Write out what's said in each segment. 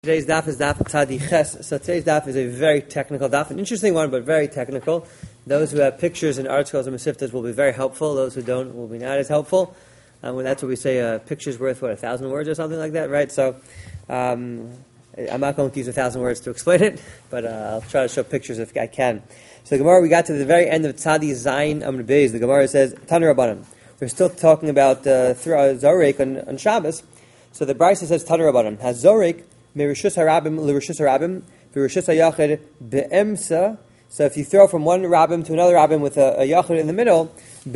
Today's daf is daf Tzadi Ches. So today's daf is a very technical daf, an interesting one, but very technical. Those who have pictures and articles and masiftas will be very helpful. Those who don't will be not as helpful. That's what we say, a picture's worth, 1,000 words or something like that, right? So I'm not going to use 1,000 words to explain it, but I'll try to show pictures if I can. So the Gemara, we got to the very end of Tzadi Zayin Amud Beis. The Gemara says, Tanu Rabbanan. We're still talking about Zorek on Shabbos. So the Brisa says, Tanu Rabbanan. Has Zorek Mirishus harabim l'rishus harabim v'rishus hayachid be'emsa. So if you throw from one rabbim to another rabbim with a yachid in the middle,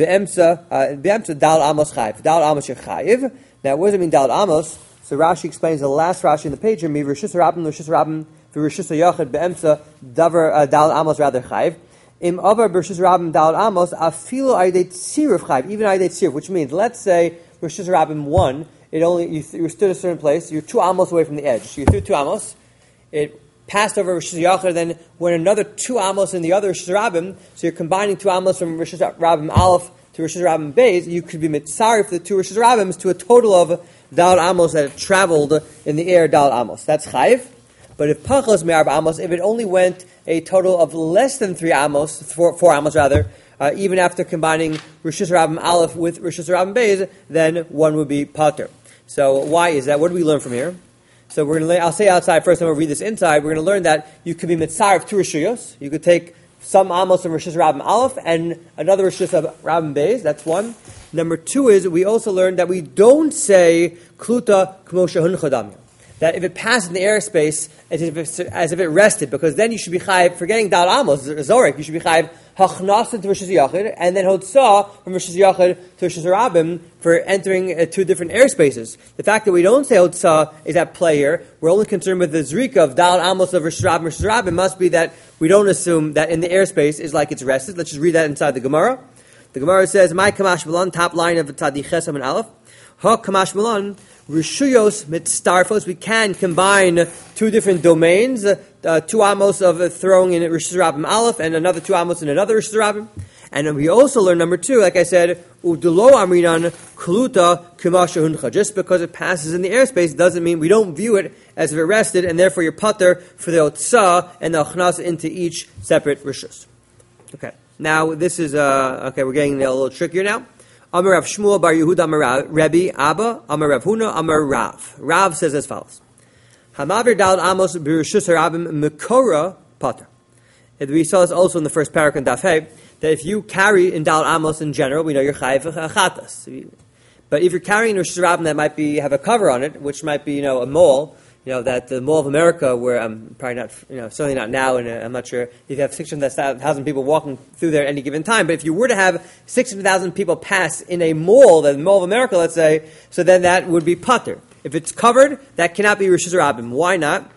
be'emsa dal amos chayiv. Dal amos chayiv. Now, what does it mean dal amos? So Rashi explains the last Rashi in the page here. Mirishus harabim l'rishus harabim v'rishus hayachid be'emsa davar dal amos rather chayiv. Im avar b'rishus harabim dal amos afilu aydet tziruf chayiv. Even aydet tziruf, which means let's say rishus harabim 1. You stood a certain place. You're 2 amos away from the edge. So you threw 2 amos. It passed over Rishus Yachar. Then went another 2 amos in the other Rishus Rabbim. So you're combining 2 amos from Rishus Rabbim Aleph to Rishus Rabbim Beis. You could be mitzari for the 2 Rishus Rabbims to a total of Dal Amos that had traveled in the air. Dal Amos. That's chayiv. But if Pachos Me'arba Amos, if it only went a total of less than 3 amos, 4 amos rather, even after combining Rishus Rabbim Aleph with Rishus Rabbim Beis, then one would be pater. So why is that? What do we learn from here? So I'll say outside first, and we'll read this inside. We're going to learn that you could be mitzar of 2 rishuyos. You could take some amos from Rishus Rabbim Aleph and another Rishus Rabbim Beis. That's one. Number 2 is we also learned that we don't say kluta k'mo shehun chodamya. That if it passed in the airspace as if it rested, because then you should be chayiv, forgetting dal amos, zorek, you should be chayiv hachnasin to Rishus Yachid, and then hotzah from Rishus Yachid to Rishus Rabbim for entering 2 different airspaces. The fact that we don't say hotzah is at play here. We're only concerned with the zrika of dal amos of Rishus Rabbim must be that we don't assume that in the airspace is like it's rested. Let's just read that inside the Gemara. The Gemara says, "My kamash malan," top line of Tzadi Ches and Aleph. Ha kamash malan. Rishuyos mitzarfos, we can combine 2 different domains, 2 amos of throwing in Rishus Rabbim Aleph and another 2 amos in another Rishus Rabbim. And we also learn number 2, like I said, u'dulo amrinan kluta k'masha huncha. Just because it passes in the airspace doesn't mean we don't view it as if it rested, and therefore you're pater for the otzah and the achnas into each separate Rishus. Okay, now this is, we're getting a little trickier now. Amar Rav Shmuel bar Yehuda Amar Rebbe Abba Amar Rav Huna Amar Rav. Rav says as follows: Hamavir Dal Amos b'Rishus Harabim Mekora Pater. We saw this also in the first parak in Daf Hey, that if you carry in Dal Amos in general, we know you're chayiv chatas. But if you're carrying Rishus Rabbim that might have a cover on it, which might be a mole. That the Mall of America, where I'm probably not, certainly not now, and I'm not sure if you have 600,000 people walking through there at any given time, but if you were to have 600,000 people pass in a mall, the Mall of America, let's say, so then that would be pater. If it's covered, that cannot be Rishus Rabbim. Why not?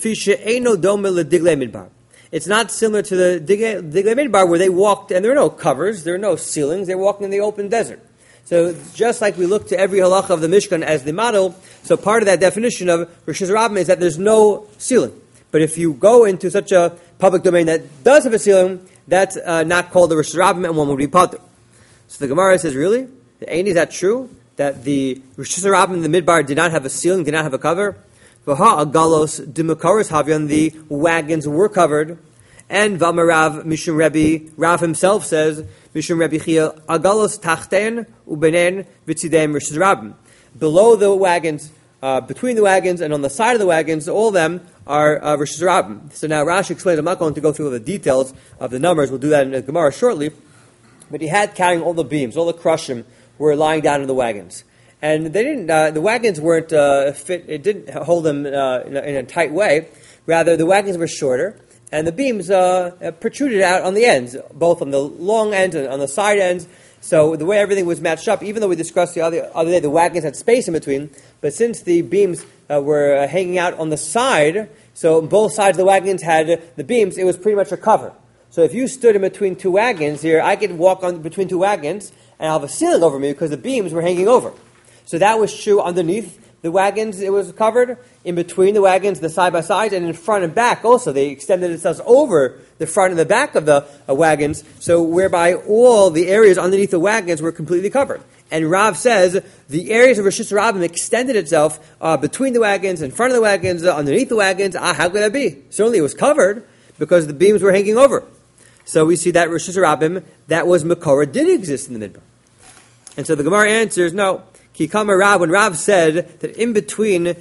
It's not similar to the Diglei Midbar where they walked, and there are no covers, there are no ceilings, they're walking in the open desert. So just like we look to every halacha of the Mishkan as the model, so part of that definition of Rishus Rabbim is that there's no ceiling. But if you go into such a public domain that does have a ceiling, that's not called the Rishus Rabbim, and one would be pater. So the Gemara says, really? Is that true? That the Rishus Rabbim in the Midbar did not have a ceiling, did not have a cover? V'ha agalos dimakaros havyan, the wagons were covered. And V'amarav Mishum Rebbe, Rav himself says, Mishum Rebbe Chia, agalos tachten ubenen v'tzidem Rishus Rabbim. Below the wagons, between the wagons, and on the side of the wagons, all of them are Rishus Rabbim. So now Rashi explains, I'm not going to go through all the details of the numbers, we'll do that in the Gemara shortly, but he had carrying all the beams, all the crushim were lying down in the wagons. And they didn't, the wagons weren't fit, it didn't hold them in a tight way, rather the wagons were shorter, and the beams protruded out on the ends, both on the long ends and on the side ends. So the way everything was matched up, even though we discussed the other day, the wagons had space in between, but since the beams were hanging out on the side, so both sides of the wagons had the beams, it was pretty much a cover. So if you stood in between 2 wagons here, I could walk on between 2 wagons, and I'll have a ceiling over me because the beams were hanging over. So that was true underneath the wagons, it was covered. In between the wagons, the side-by-sides, and in front and back also. They extended themselves over the front and the back of the wagons, so whereby all the areas underneath the wagons were completely covered. And Rav says the areas of Rosh Hashanah extended itself between the wagons, in front of the wagons, underneath the wagons. How could that be? Certainly it was covered because the beams were hanging over. So we see that Rosh Hashanah, that was Makora, did exist in the Midbar. And so the Gemara answers, no. Kikama Rav, when Rav said that in between the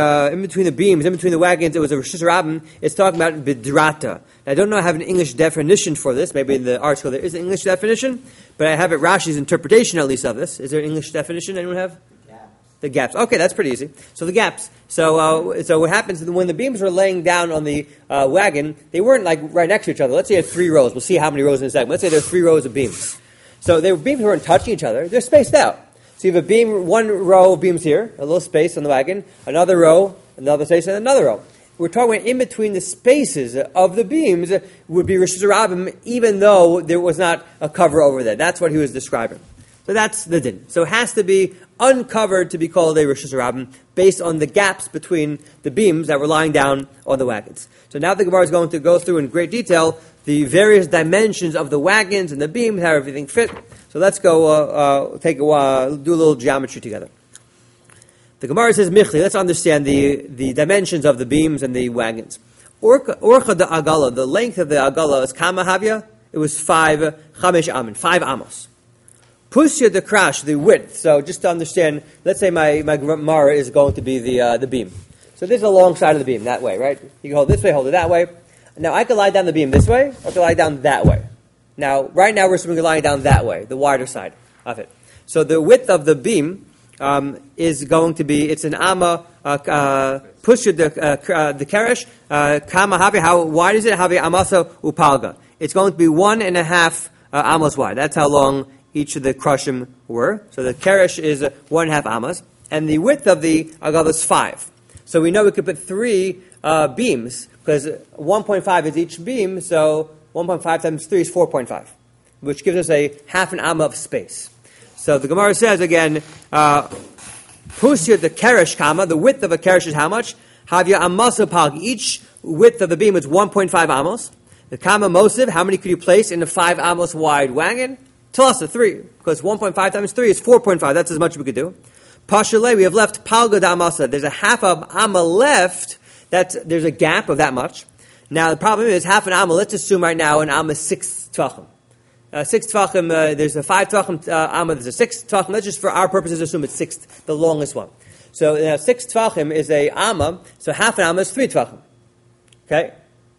beams, in between the wagons, it was a Rosh Hashanah, it's talking about Bidrata. Now, I don't know I have an English definition for this. Maybe in the article there is an English definition, but I have it Rashi's interpretation at least of this. Is there an English definition anyone have? The gaps. Okay, that's pretty easy. So the gaps. So what happens when the beams were laying down on the wagon, they weren't like right next to each other. Let's say you had 3 rows. We'll see how many rows in a second. Let's say there are 3 rows of beams. So the beams weren't touching each other. They're spaced out. So you have a beam, 1 row of beams here, a little space on the wagon, another row, another space, and another row. We're talking about in between the spaces of the beams would be Rosh Hashanah, even though there was not a cover over there. That's what he was describing. So that's the din. So it has to be uncovered to be called a Rosh Hashanah based on the gaps between the beams that were lying down on the wagons. So now the Gemara is going to go through in great detail the various dimensions of the wagons and the beams, how everything fit. So let's go do a little geometry together. The Gemara says, Michli, let's understand the dimensions of the beams and the wagons. Orcha de Agala, the length of the Agala is Kama Havya, it was 5 amos. Pusya de Krash, the width. So just to understand, let's say my Gemara is going to be the beam. So this is the long side of the beam, that way, right? You can hold this way, hold it that way. Now I can lie down the beam this way, or I can lie down that way. Now, right now we're assuming lying down that way, the wider side of it. So the width of the beam is going to be, it's an amma, pusha the keresh, kama havi, how wide is it? Havi amasa upalga. It's going to be 1.5 amos wide. That's how long each of the krushim were. So the keresh is 1.5 amos, and the width of the agala is 5. So we know we could put 3 beams, because 1.5 is each beam, so 1.5 times 3 is 4.5, which gives us a half an amma of space. So the Gemara says again, Pusya the keresh kama, the width of a keresh is how much? Havya amasa pag. Each width of the beam is 1.5 amos. The kama mosiv, how many could you place in a 5 amos wide wagon? Tlasa, 3, because 1.5 times 3 is 4.5. That's as much as we could do. Pashalei, we have left palga da amasa. There's a half of amma left. There's a gap of that much. Now the problem is half an amma. Let's assume right now an amma is 6 tvachim. 6 tvachim. There's a 5 tvachim amma. There's a 6 tvachim. Let's just for our purposes assume it's 6, the longest one. So 6 tvachim is a amma. So half an amma is 3 tvachim. Okay.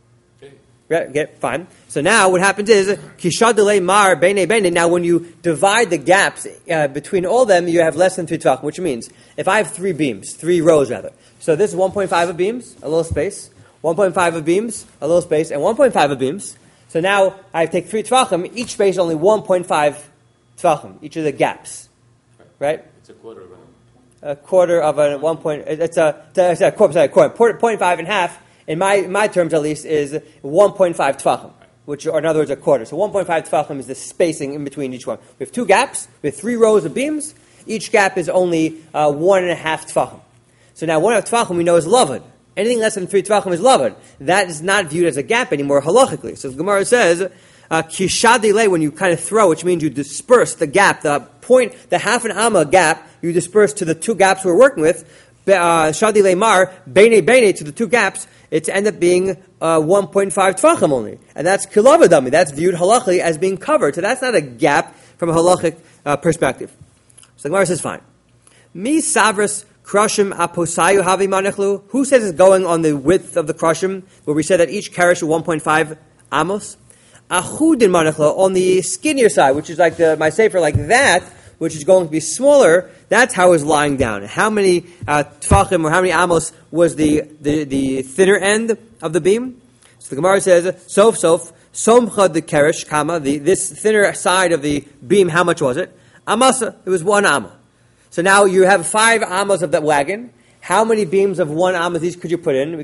Okay, fine. So now what happens is kishadele mar bene bene. Now when you divide the gaps between all of them, you have less than 3 tvachim, which means if I have 3 beams, 3 rows rather. So this is 1.5 of beams, a little space. 1.5 of beams, a little space, and 1.5 of beams. So now I take 3 tvachim. Each space is only 1.5 tvachim. Each of the gaps, right? It's a quarter of a quarter of a 1 point. It's a quarter. 0.5 and half. In my terms, at least, is 1.5 tvachim, which are in other words a quarter. So 1.5 tvachim is the spacing in between each one. We have 2 gaps. We have 3 rows of beams. Each gap is only 1.5 tvachim. So now 1.5 tvachim we know is lavud. Anything less than 3 tvachim is lavud. That is not viewed as a gap anymore halachically. So the Gemara says, kishadile, when you kind of throw, which means you disperse the gap, the half an amma gap, you disperse to the 2 gaps we're working with. Shadile mar, bene bene, to the 2 gaps, it's end up being 1.5 tvachim only. And that's kilavadami. That's viewed halachically as being covered. So that's not a gap from a halachic perspective. So the Gemara says, fine. Mi savras krushim aposayu havi manechlu. Who says it's going on the width of the krushim, where we said that each keresh is 1.5 amos? Achudin manechlu, on the skinnier side, which is like my sefer, like that, which is going to be smaller, that's how it's lying down. How many tfachim or how many amos was the thinner end of the beam? So the Gemara says, sof, somcha the keresh kama, this thinner side of the beam, how much was it? Amasa, it was 1 amma. So now you have 5 amos of that wagon. How many beams of 1 amma these could you put in? We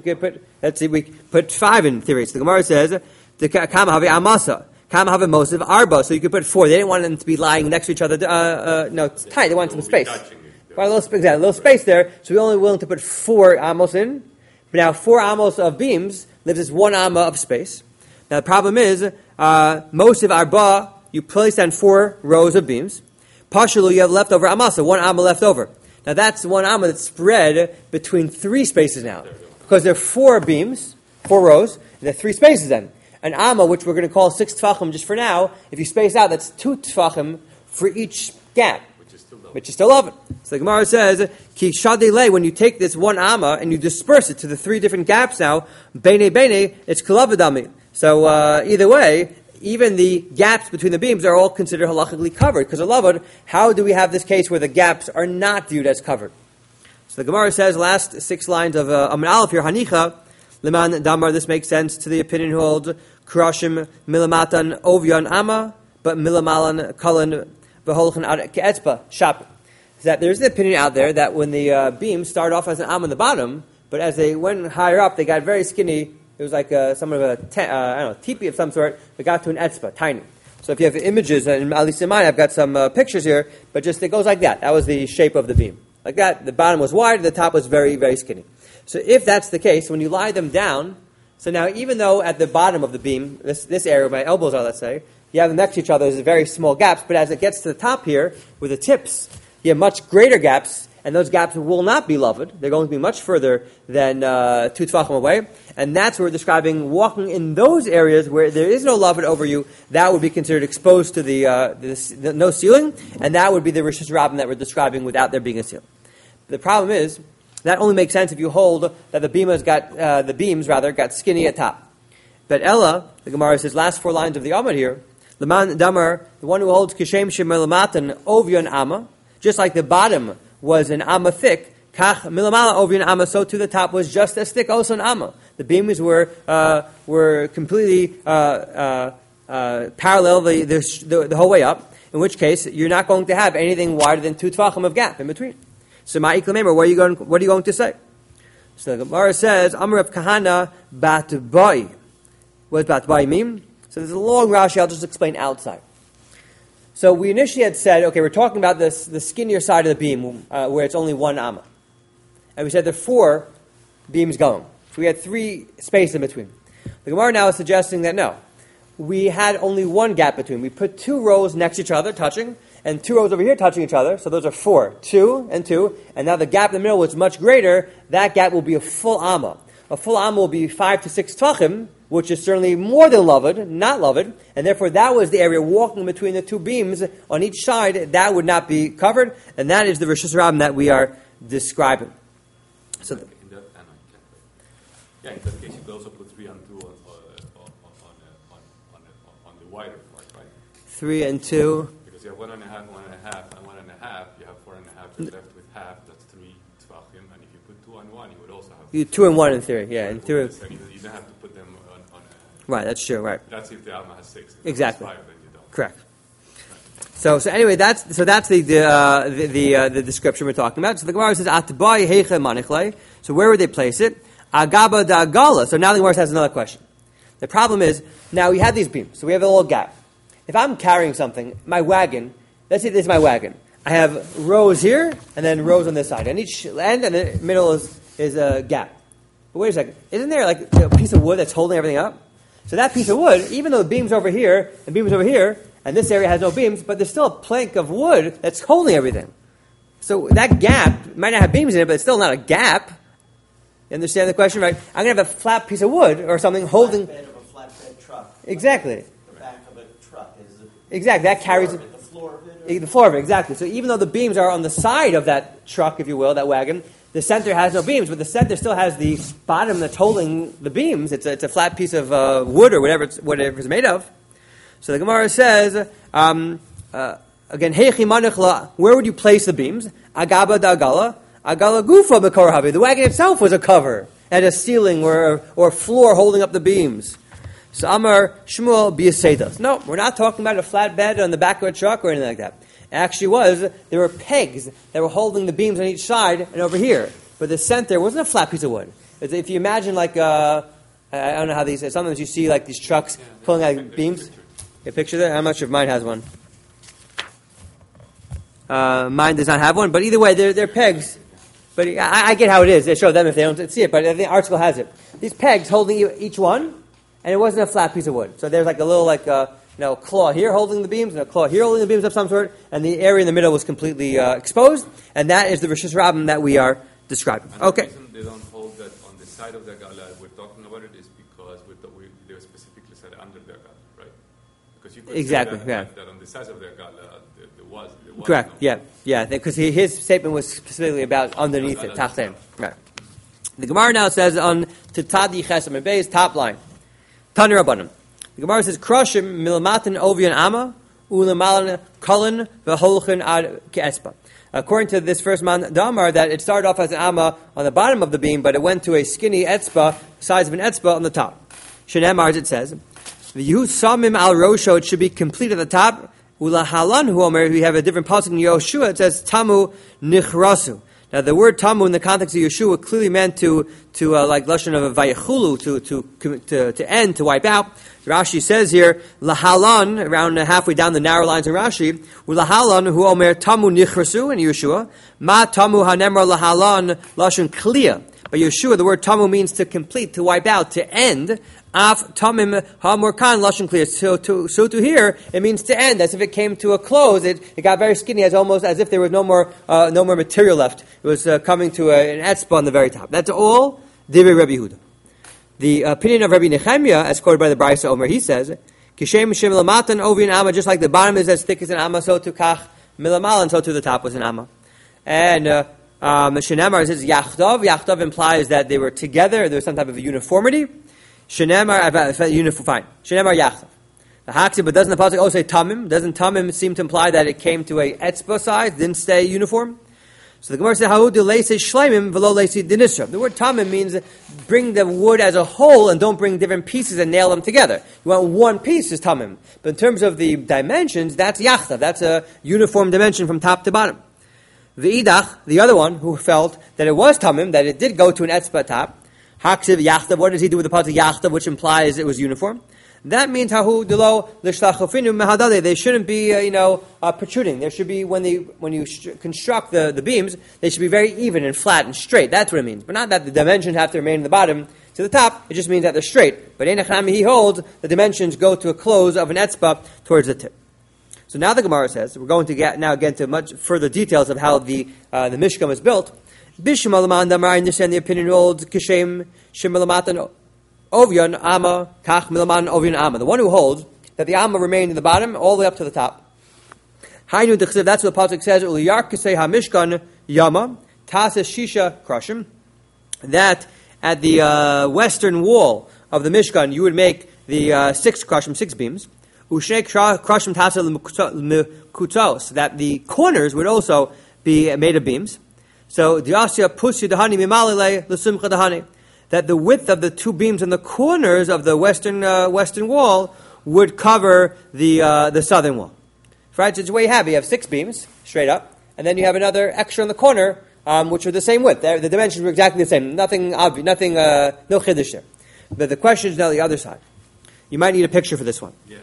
put 5 in theory. So the Gemara says, the kama have amasa. Kama have mosiv arba, so you could put 4. They didn't want them to be lying next to each other. No, it's tight. They wanted some space. Right, a little space there. So we're only willing to put 4 amos in. But now 4 amos of beams leaves us 1 amma of space. Now the problem is, mosiv arba, you place down 4 rows of beams. Partially, you have leftover amasa, one amma left over. Now that's one amma that's spread between three spaces now. Because there are four beams, four rows, and there are three spaces then. An amma, which we're going to call 6 tfachim just for now, if you space out, that's 2 tfachim for each gap. Which is still oven. So the Gemara says, Ki shadei, when you take this one amma and you disperse it to the three different gaps now, bene, it's kalavadami. So either way, even the gaps between the beams are all considered halachically covered. Because alavod, how do we have this case where the gaps are not viewed as covered? So the Gemara says, last 6 lines of Amin Aleph here, Hanicha, Liman Damar, this makes sense to the opinion who holds Krashim Milamatan Ovyan Amma, but Milamalan Kalan Beholchan Ad Ke'etzba Shap. That there's an opinion out there that when the beams started off as an Amma on the bottom, but as they went higher up, they got very skinny. It was like somewhat of a teepee of some sort. They got to an etzba, tiny. So if you have images, and at least in mine, I've got some pictures here, but just it goes like that. That was the shape of the beam. Like that, the bottom was wide, the top was very, very skinny. So if that's the case, when you lie them down, so now even though at the bottom of the beam, this area where my elbows are, let's say, you have them next to each other, there's very small gaps, but as it gets to the top here, with the tips, you have much greater gaps, and those gaps will not be loved. They're going to be much further than 2 tefachim away, and that's where we're describing walking in those areas where there is no loved over you. That would be considered exposed to the no ceiling, and that would be the rishus rabbin that we're describing without there being a ceiling. The problem is that only makes sense if you hold that the beams got skinny at top. But Ella, the Gemara says, last 4 lines of the Amud here, Leman Damar, the one who holds kishem shemelamatan ovyan amma, just like the bottom was an amma thick, kach milamala ovyan amma, so to the top was just as thick, also an amma. The beams were completely parallel the whole way up. In which case, you're not going to have anything wider than 2 tefachim of gap in between. So ma'ik l'meimer, what are you going to say? So the Gemara says, Amar of Kahana bat bai. What does bat bai mean? So there's a long Rashi. I'll just explain outside. So we initially had said, okay, we're talking about the skinnier side of the beam where it's only 1 amma. And we said there are 4 beams going. So we had 3 spaces in between. The Gemara now is suggesting that no. We had only 1 gap between. We put 2 rows next to each other, touching, and 2 rows over here touching each other. So those are 4. 2 and 2. And now the gap in the middle was much greater. That gap will be a full amma. A full amma will be 5 to 6 tefachim, which is certainly more than loved, not loved, and therefore that was the area walking between the 2 beams on each side. That would not be covered, and that is the rishus rabbin that we are describing. So, in that case, you could also put 3 and 2 on the wider part, right? 3 and 2. Because you have 1.5, 1.5, and 1.5. You have 4.5. You're left with half. That's 3 tefachim, and if you put 2 on 1, you would also have 2 and 1 in theory, yeah. In theory. You don't have to put them on right, that's true, right. That's if the alma has 6. If exactly. 5, then you don't. Correct. So anyway, that's the description we're talking about. So the Gemara says, Atbai heicha manichle. So where would they place it? Agaba da agala. So now the Gemara has another question. The problem is, now we have these beams, so we have a little gap. If I'm carrying something, my wagon, let's say this is my wagon. I have rows here, and then rows on this side. And each end and the middle is a gap. But wait a second. Isn't there like a piece of wood that's holding everything up? So that piece of wood, even though the beam's over here, and beam's over here, and this area has no beams, but there's still a plank of wood that's holding everything. So that gap might not have beams in it, but it's still not a gap. You understand the question, right? I'm going to have a flat piece of wood or something holding... Flatbed of a flatbed truck. Exactly. The back of a truck is exactly. That carries... The floor of it. The floor of it, exactly. So even though the beams are on the side of that truck, if you will, that wagon, the center has no beams, but the center still has the bottom that's holding the beams. It's a flat piece of wood or whatever it's made of. So the Gemara says, again, heichi manichla, where would you place the beams? Agaba da agala, agala gufa b'korhavi. The wagon itself was a cover, and a ceiling or floor holding up the beams. So Amar Shmuel b'yasedas. No, we're not talking about a flat bed on the back of a truck or anything like that. It actually there were pegs that were holding the beams on each side and over here. But the center wasn't a flat piece of wood. If you imagine like, I don't know how these, sometimes you see like these trucks pulling out beams. A picture there? I'm not sure if mine has one. Mine does not have one, but either way, they're pegs. But I get how it is. They show them if they don't see it, but the article has it. These pegs holding each one, and it wasn't a flat piece of wood. So there's like a little claw here holding the beams, and a claw here holding the beams of some sort, and the area in the middle was completely exposed, and that is the Rishis Rabbim that we are describing. And Okay. the reason they don't hold that on the side of the gala we're talking about it is because they specifically said under their gala, right? Because you could Exactly, say that on the size of their gala there was Correct. no. Yeah, because his statement was specifically about underneath it, tachtem. Right. The Gemara now says on Titadi Chesam and Beis, top line, Tani Rabbanim. The Gemara says, "Kroshim milamatan ovian ama ulamalan kolin v'holchin ad ke'espa." According to this first man Damar, that it started off as an ama on the bottom of the beam, but it went to a skinny etzba, size of an etzba, on the top. Shenemar, as it says, "V'yu samim al rosho," it should be complete at the top. Ula halan hu omer, we have a different pasuk in Yoshua, it says tamu nichrasu. Now the word tamu in the context of Yeshua clearly meant to like lashon of a vayechulu, to end, to wipe out. Rashi says here, lahalan, around halfway down the narrow lines in Rashi, lahalan hu omer tamu nichrasu in Yeshua, ma tamu hanemra lahalan lashon kliya. By Yeshua, the word tamu means to complete, to wipe out, to end. Af tamim hamorkan lashon kliya. So to here, it means to end, as if it came to a close. It got very skinny, almost as if there was no more material left. It was coming to an etzba on the very top. That's all Divrei Rabbi Yehuda. The opinion of Rabbi Nechemia, as quoted by the Brisa Omer, he says, "Kishem shem lamatan ovin ama," just like the bottom is as thick as an ama, so to kach milamal, and so to the top was an ama. And Shenemar says yachdav. Yachdav implies that they were together. There was some type of a uniformity. Shenemar, fine. Shenemar yachdav. The haksi, but doesn't the pasuk also say tamim? Doesn't tamim seem to imply that it came to a etzba size, didn't stay uniform? So the Gemara says, "How do leisi shleimim v'lo leisi dinisra?" The word tamim means bring the wood as a whole and don't bring different pieces and nail them together. You want one piece is tamim, but in terms of the dimensions, that's yachtav. That's a uniform dimension from top to bottom. The idach, the other one who felt that it was tamim, that it did go to an etzba top. Haksiv yachtav. What does he do with the pasuk yachtav, which implies it was uniform? That means hahu delo l'shlachofinu mehadale. They shouldn't be, protruding. There should be when you construct the beams, they should be very even and flat and straight. That's what it means. But not that the dimensions have to remain in the bottom to the top. It just means that they're straight. But Einach he holds the dimensions go to a close of an etzba towards the tip. So now the Gemara says we're going to get into much further details of how the Mishkan was built. Bishim alaman damar, I understand the opinion holds kishem shimalamatan. Ovyan ama kach milaman ovyan ama. The one who holds that the ama remained in the bottom all the way up to the top. Hainu dechsev. That's what the pasuk says. Uliyar kisei hamishkan yama tases shisha krashim. That at the western wall of the Mishkan you would make the 6 krashim, 6 beams. Ushnei krashim tasel mekutos. That the corners would also be made of beams. So diasya pusi dahani mimalile l'simcha dahani. That the width of the 2 beams in the corners of the western wall would cover the southern wall. Right? So it's what you have. You have 6 beams straight up, and then you have another extra in the corner, which are the same width. The dimensions were exactly the same. Nothing obvious. Nothing. No chiddush there. But the question is now the other side. You might need a picture for this one. Yeah.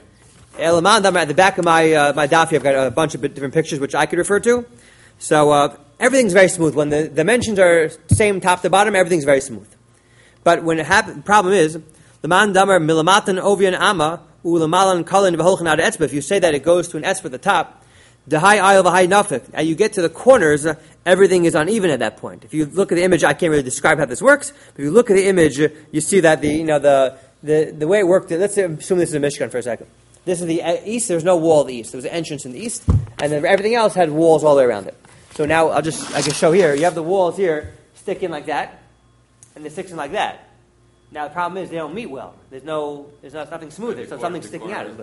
At the back of my daf, I've got a bunch of different pictures which I could refer to. So everything's very smooth. When the dimensions are same top to bottom, everything's very smooth. But when it happens, the problem is the man damar milamatan ovian ama ulamalan kalin v'holchan ad etzba. If you say that it goes to an etzba at the top, the high aisle, the high nafik, and you get to the corners, everything is uneven at that point. If you look at the image, I can't really describe how this works. But if you look at the image, you see that the way it worked. Let's assume this is a Mishkan for a second. This is the east. There's no wall at the east. There was an entrance in the east, and then everything else had walls all the way around it. So now I can show here. You have the walls here sticking like that. And they're sticking like that. Now the problem is they don't meet well. There's nothing smooth. There's something sticking out.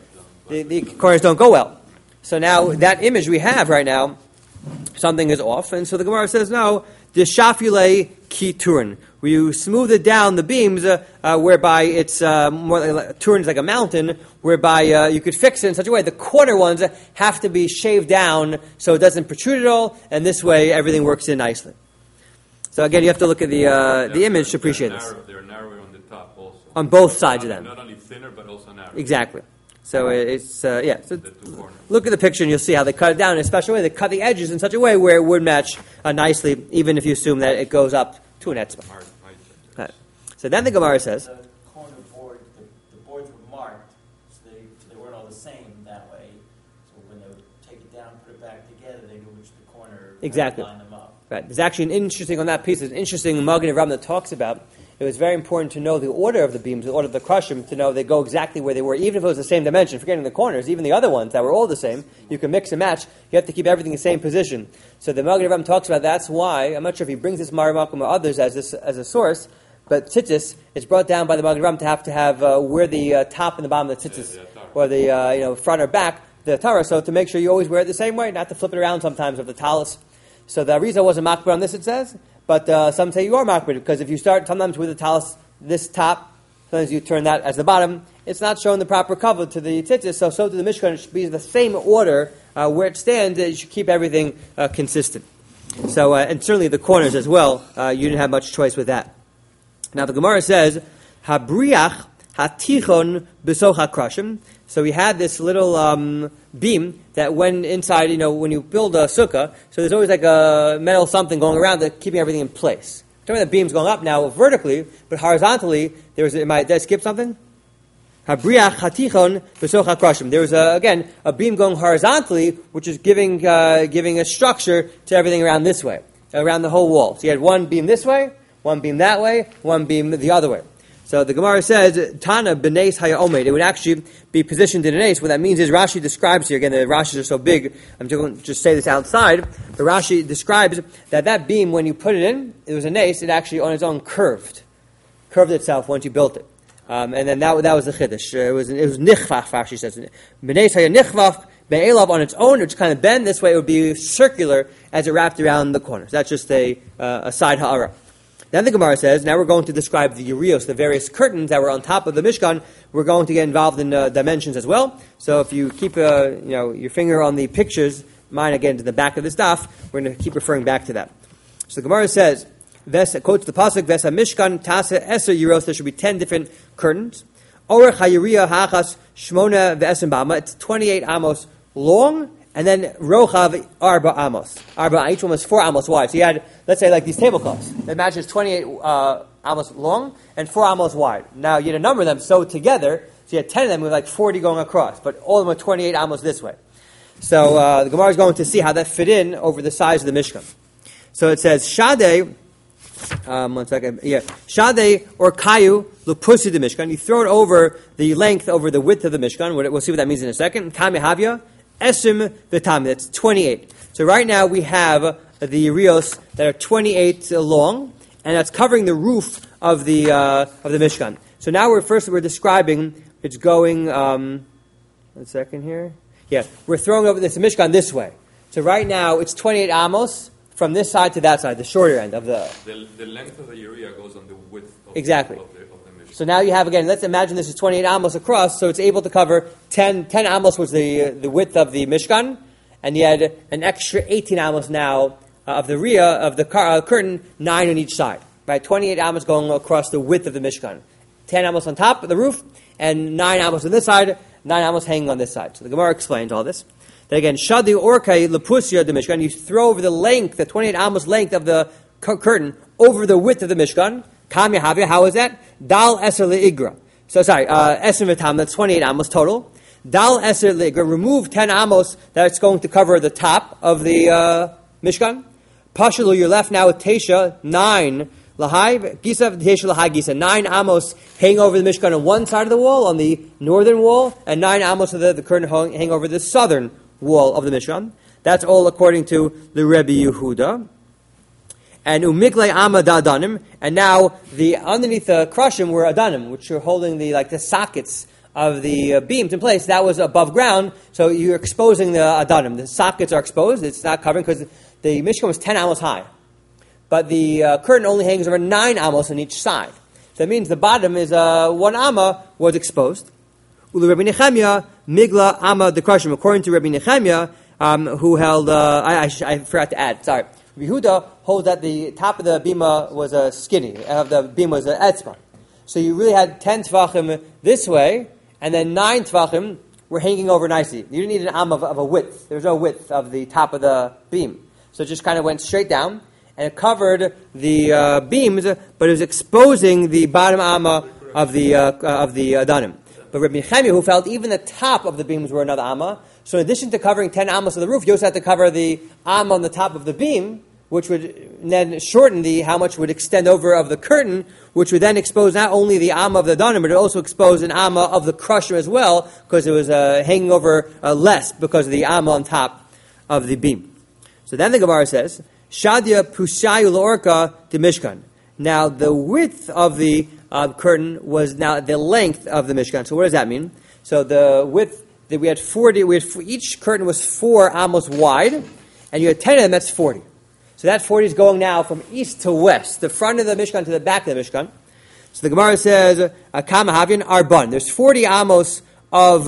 The corners don't go well. So now that image we have right now, something is off. And so the Gemara says, no, the shafule ki turin, where you smooth it down the beams, whereby it's more like turin is like a mountain, whereby you could fix it in such a way the corner ones have to be shaved down so it doesn't protrude at all, and this way everything works in nicely. So again, you have to look at the image to appreciate this. They're narrower on the top also. On both sides of them. Not only thinner, but also narrower. Exactly. So it's So look at the picture and you'll see how they cut it down in a special way. They cut the edges in such a way where it would match nicely, even if you assume that it goes up to an etzba. Right. So then the Gemara says, the corner board, the boards were marked, so they weren't all Exactly. Line them up. Right. There's actually an interesting, on that piece, there's an interesting Magen Avraham that talks about it was very important to know the order of the beams, the order of the krushim, to know they go exactly where they were, even if it was the same dimension. Forgetting the corners, even the other ones that were all the same, you can mix and match. You have to keep everything in the same position. So the Magen Avraham talks about that's why, I'm not sure if he brings this Maramakum or others as a source, but tzitzis, it's brought down by the Magen Avraham to have where the top and the bottom of the tzitzis, or the front or back, the Torah, so to make sure you always wear it the same way, not to flip it around sometimes of the talis. So the reason I wasn't makbid on this, it says, but some say you are makbid, because if you start sometimes with the talis, this top, sometimes you turn that as the bottom, it's not showing the proper cover to the tzitzis, so to the Mishkan, it should be the same order where it stands, you should keep everything consistent. So, and certainly the corners as well, you didn't have much choice with that. Now the Gemara says, Habriach hatichon b'soch hakrashim. So we had this little beam that went inside, when you build a sukkah, so there's always like a metal something going around that keeping everything in place. Tell me the beam's going up now vertically, but horizontally, did I skip something? Habriach hatichon b'soch hakrashim. There was again a beam going horizontally, which is giving a structure to everything around this way, around the whole wall. So you had one beam this way, one beam that way, one beam the other way. So the Gemara says, Tana b'neis haya omed. It would actually be positioned in an ace. What that means is Rashi describes here, again, the Rashis are so big, I'm just going to just say this outside, but Rashi describes that beam, when you put it in, it was an ace, it actually on its own curved itself once you built it. And then that was the Chiddush. It was nichvach, Rashi says. B'neis haya nichvach, be'elav on its own, which kind of bend, this way it would be circular as it wrapped around the corners. That's just a side ha'ara. Then the Gemara says, now we're going to describe the yurios, the various curtains that were on top of the Mishkan. We're going to get involved in dimensions as well. So if you keep your finger on the pictures, mine again to the back of the daf, we're going to keep referring back to that. So the Gemara says, quotes the pasuk, Vesa Mishkan Tase Eser Yuros, there should be 10 different curtains. Orech HaYuriya Hachas Shmona Ve'esim Bama, it's 28 amos long, and then Rochav Arba Amos. Each one was 4 amos wide. So you had, let's say, like these tablecloths. Imagine it's 28 amos long and 4 amos wide. Now you had to number them so together, so you had 10 of them with like 40 going across, but all of them are 28 amos this way. So the Gemara is going to see how that fit in over the size of the Mishkan. So it says, Shadeh, one second, Shadeh or Kayu Lupusi the Mishkan. You throw it over the length, over the width of the Mishkan. We'll see what that means in a second. Kamehavya. Esim v'tam, that's 28. So right now we have the yurios that are 28 long, and that's covering the roof of the Mishkan. So now we're describing, it's going, 1 second here. Yeah, we're throwing over this Mishkan this way. So right now it's 28 amos from this side to that side, the shorter end of the length of the uriah goes on the width of exactly. of the Mishkan. So now you have, again, let's imagine this is 28 amos across, so it's able to cover 10 amos was the width of the Mishkan, and you had an extra 18 amos now of the riyah, of the curtain, 9 on each side. Right, 28 amos going across the width of the Mishkan. 10 amos on top of the roof, and 9 amos on this side, 9 amos hanging on this side. So the Gemara explains all this. Then again, Shadi Orkai Lepusya the Mishkan, you throw over the length, the 28 amos length of the curtain, over the width of the Mishkan. Kam Yahavya, how is that? Dal Eser Le'igra. So sorry, Eser V'tam, that's 28 amos total. Dal Eser Le'igra, remove 10 amos that's going to cover the top of the Mishkan. Pashalu, you're left now with Tesha, 9 Lahai, Gisa, Tesha Lahai Gisa, 9 amos hang over the Mishkan on one side of the wall, on the northern wall, and 9 amos of the curtain hang over the southern wall of the Mishkan. That's all according to the Rebbe Yehuda. And umiklei ama da'adanim, and now the underneath the krushim were adanim, which are holding the sockets of the beams in place. That was above ground, so you're exposing the adanim. The sockets are exposed; it's not covering because the Mishkan was 10 amos high, but the curtain only hangs over 9 amos on each side. So that means the bottom is 1 amma was exposed. Ulu Rabbi Nechemia migla ama the krushim, according to Rabbi Nechemia, who held. I forgot to add. Sorry. Yehuda holds that the top of the bima was a skinny, of the beam was an etzma. So you really had 10 tvachim this way, and then 9 tvachim were hanging over nicely. You didn't need an am of a width. There was no width of the top of the beam. So it just kind of went straight down, and it covered the beams, but it was exposing the bottom amma of the adanim. But Rabbi Nechemia, who felt even the top of the beams were another amma, So in addition to covering 10 amos of the roof, you also have to cover the am on the top of the beam, which would then shorten how much would extend over of the curtain, which would then expose not only the amma of the danim, but it also expose an amma of the crusher as well, because it was hanging over less because of the amma on top of the beam. So then the Gemara says, Shadia pushayu la'orka to Mishkan. Now the width of the curtain was now the length of the Mishkan. So what does that mean? So the width that we had 40. Each curtain was 4 amos wide, and you had 10 of them. That's 40. So that 40 is going now from east to west, the front of the Mishkan to the back of the Mishkan. So the Gemara says, "Kama havin arban." There's 40 amos of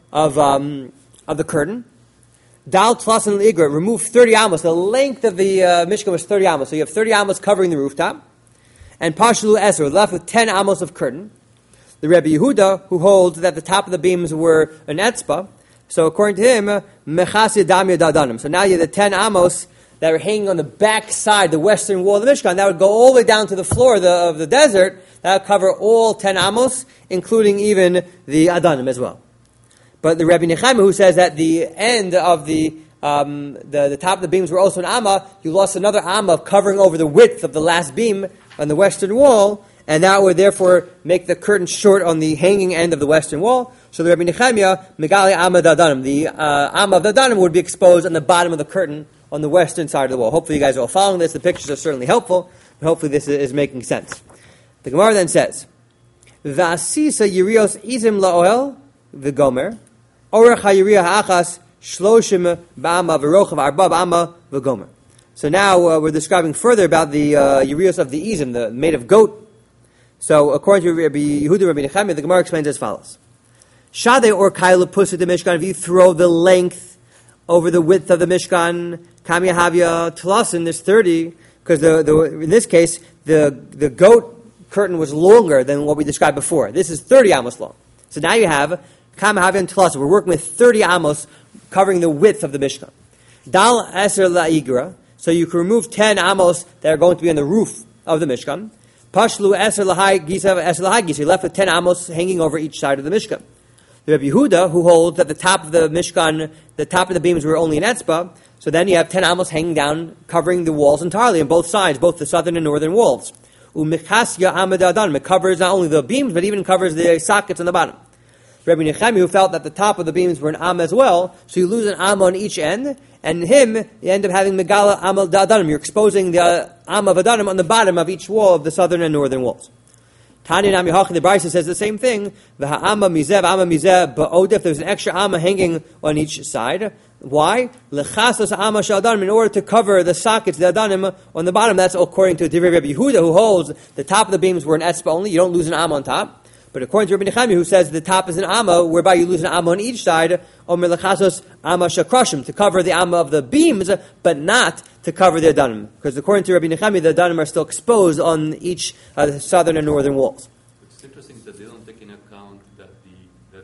the curtain. Dal tlasan ligra. Remove 30 amos. The length of the Mishkan was 30 amos. So you have 30 amos covering the rooftop, and pashlu eser, left with 10 amos of curtain. The Rebbe Yehuda, who holds that the top of the beams were an etzba, so according to him, mechasi damya dadanim. So now you have the 10 amos that are hanging on the back side, the western wall of the Mishkan. That would go all the way down to the floor of the desert. That would cover all 10 amos, including even the adanim as well. But the Rebbe Nechemia, who says that the end of the top of the beams were also an amma, you lost another amma covering over the width of the last beam on the western wall, and that would therefore make the curtain short on the hanging end of the western wall. So the Rebbe Nechemia, Megali Amma Dadanim, the Amma of the Dadanim would be exposed on the bottom of the curtain on the western side of the wall. Hopefully you guys are all following this. The pictures are certainly helpful, but hopefully this is making sense. The Gemara then says, V'asisa yirios izim la'oel v'gomer, orech ha'yiriyah ha'achas shloshim ba'ama v'rochav arba ba'ama v'gomer. So now we're describing further about the yirios of the izim, the made of goat. So according to Rabbi Yehuda, Rabbi Nechemia, the Gemara explains as follows. Shadeh or kaila pusit the Mishkan, if you throw the length over the width of the Mishkan, Kam Yahavya Tlasin, there's 30, because in this case, the goat curtain was longer than what we described before. This is 30 amos long. So now you have Kam Yahavya Tlasin. We're working with 30 amos covering the width of the Mishkan. Dal Eser La'igra, so you can remove 10 amos that are going to be on the roof of the Mishkan. Pashlu Eser Lahai Gisa Eser Lahai Gisa. You're left with 10 amos hanging over each side of the Mishkan. The Rebbe Yehuda, who holds that the top of the Mishkan, the top of the beams were only an etzba, so then you have 10 amos hanging down, covering the walls entirely on both sides, both the southern and northern walls. U'mechasya amad adan. It covers not only the beams, but even covers the sockets on the bottom. Rebbe Nechemia, who felt that the top of the beams were an am as well, so you lose an am on each end, and him, you end up having megala amal da'adanim. You're exposing the am of adanim on the bottom of each wall of the southern and northern walls. Tanya Nami Hach, the Brisa says the same thing. V'ha'ama mizeh, v'ama mizeh ba'odef. There's an extra amma hanging on each side. Why? L'chasas amma sh'adanim, in order to cover the sockets, the adanim, on the bottom. That's according to Divrei Rebbe Yehuda, who holds the top of the beams were an etzba only. You don't lose an amma on top. But according to Rebbe Nechemia, who says the top is an amma, whereby you lose an amma on each side, omer l'chasas amma shakroshim, to cover the amma of the beams, but not to cover the adanim. Because according to Rebbe Nechemia, the adanim are still exposed on each southern and northern walls. It's interesting that they don't take into account that the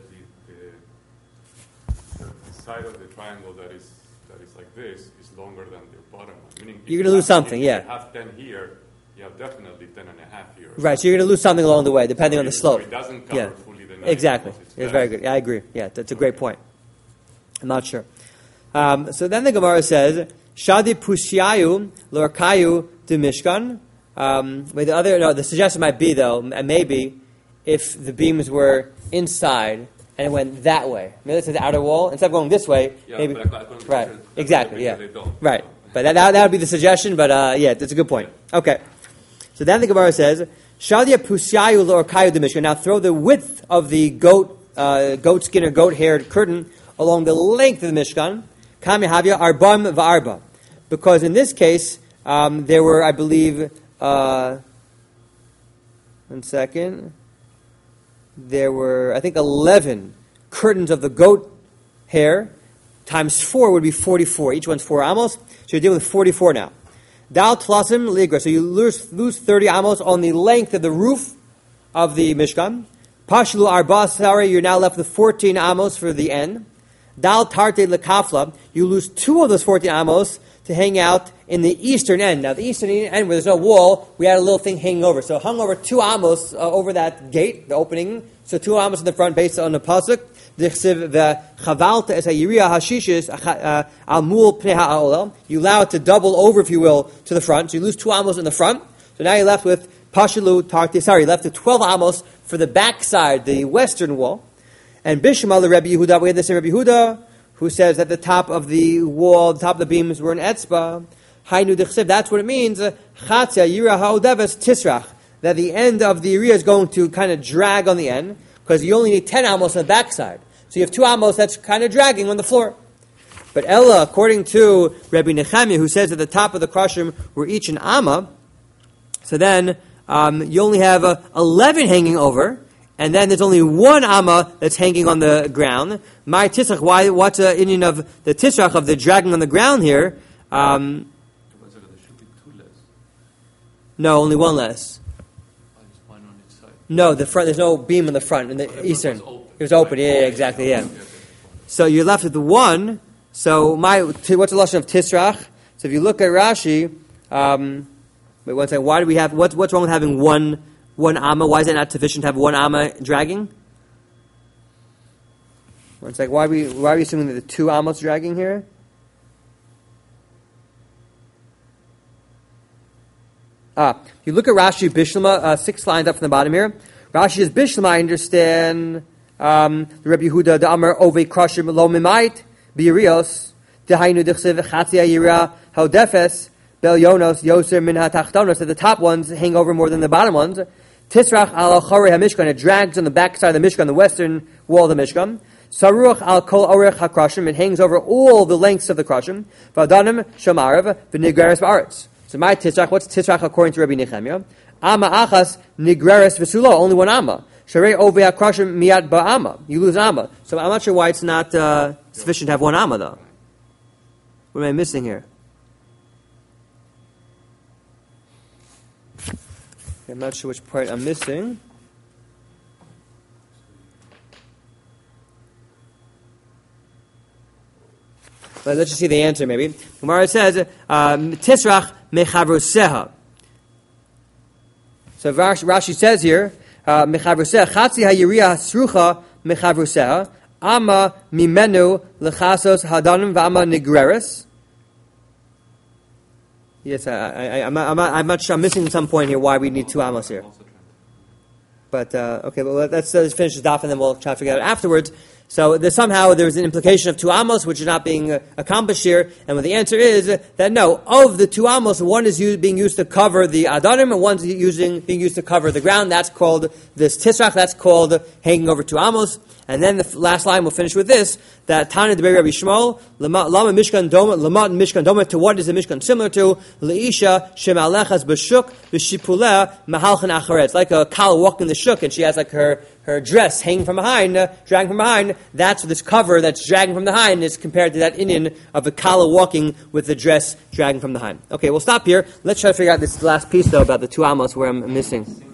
side of the triangle that is like this is longer than the bottom one. Meaning you're going to lose something, if yeah. you have 10 here, you have definitely 10 and a half here. Right, so you're going to lose something along the way, depending on the slope. So it doesn't cover fully the 9. Exactly. It's very good. Yeah, I agree. Yeah, that's a great point. I'm not sure. So then the Gemara says, Shadi pusyayu lorkayu de mishkan. The suggestion might be, though, maybe, if the beams were inside and it went that way. Maybe this is the outer wall. Instead of going this way, Yeah, maybe. but Right, exactly, yeah. They don't. Right. But that would be the suggestion, but yeah, that's a good point. Okay. So then the Gemara says, Shadia pusyayu lorkayu de mishkan. Now throw the width of the goat skin or goat-haired curtain along the length of the Mishkan. Kam yahavya arbam va'arba. Because in this case, there were, I believe, 1 second. There were, I think, 11 curtains of the goat hair. Times 4 would be 44. Each one's 4 amos. So you're dealing with 44 now. Dal tlasim ligra. So you lose 30 amos on the length of the roof of the Mishkan. Pashlu arba sari. You're now left with 14 amos for the end. Dal tarte lekafla. You lose 2 of those 14 amos to hang out in the eastern end. Now, the eastern end where there's no wall, we had a little thing hanging over. So it hung over 2 amos over that gate, the opening. So 2 amos in the front based on the pasuk. You allow it to double over, if you will, to the front. So you lose 2 amos in the front. So now you're left with left with 12 amos for the back side, the western wall. And Bishma, the Rebbe Yehuda, we had the same Rebbe Yehuda, who says that the top of the wall, the top of the beams were an etzba. Hainu dechsev, that's what it means. Chatzia yira ha'odeves tisrach. That the end of the area is going to kind of drag on the end, because you only need 10 amos on the backside. So you have 2 amos that's kind of dragging on the floor. But Ella, according to Rabbi Nechemiah, who says at the top of the krashim were each an amma, so then you only have 11 hanging over, and then there's only 1 amma that's hanging on the ground. My tisrach, what's the Indian of the tisrach of the dragging on the ground here? There should be 2 less. No, only 1 less. Just 1 on each side. No, the front. There's no beam in the front in the eastern. It was open. Yeah, exactly. Yeah. So you're left with the 1. So what's the lashon of tisrach? So if you look at Rashi, wait one second. Why do we have? What's wrong with having one amma? Why is it not sufficient to have 1 amma dragging? One second. Why are we assuming that the 2 ammas dragging here? If you look at Rashi Bishlama, 6 lines up from the bottom here. Rashi says Bishlama. I understand the Rebbe Yehuda the Amar Ove Krashim Lo Mimait Birios Dehainu Dichsev Chatzia Yira Haudefes Bel Yonos Yoser Min HaTachtonos. So the top ones hang over more than the bottom ones. Tisrach Al Chorei HaMishkan. It drags on the back side of the Mishkan, the western wall of the Mishkan. Saruach Al Kol Orech HaKrashim. It hangs over all the lengths of the Krashim. Vadanim Shomarav V'Nigreres Ba'aretz. So my tisrach, what's tisrach according to Rabbi Nechemiah? Amma achas nigreres v'sulo, only 1 amma. Sharei ovei akrashim miyad ba'ama. You lose amma. So I'm not sure why it's not sufficient to have 1 amma though. What am I missing here? I'm not sure which part I'm missing. But let's just see the answer maybe. Gemara says, tisrach mechavroseha. So Rashi says here, mechavroseha, chatzi hayiriya srucha mechavroseha, amma mimenu lechasos hadanim v'ama nigreres. Yes, I'm not sure. I'm missing some point here why we need 2 ammas here. But, okay, well, let's finish this off and then we'll try to figure it out afterwards. So somehow there's an implication of 2 amos, which is not being accomplished here. And the answer is that no, of the 2 amos, one is being used to cover the adarim, and one's being used to cover the ground. That's called this tisrach. That's called hanging over 2 amos. And then the last line, we'll finish with this, that Tana de Rabbi Shmuel, Lama Mishkan Doma, Lamat Mishkan Doma, to what is the Mishkan similar to? Leisha, Shem Alechas B'Shuk, B'Shipuleh, Mahalchan Acharet. It's like a cow walking the shuk, and she has like her dress hanging from behind, dragging from behind. That's this cover that's dragging from behind is compared to that Indian of a kala walking with the dress dragging from behind. Okay, we'll stop here. Let's try to figure out this last piece, though, about the 2 amos where I'm missing.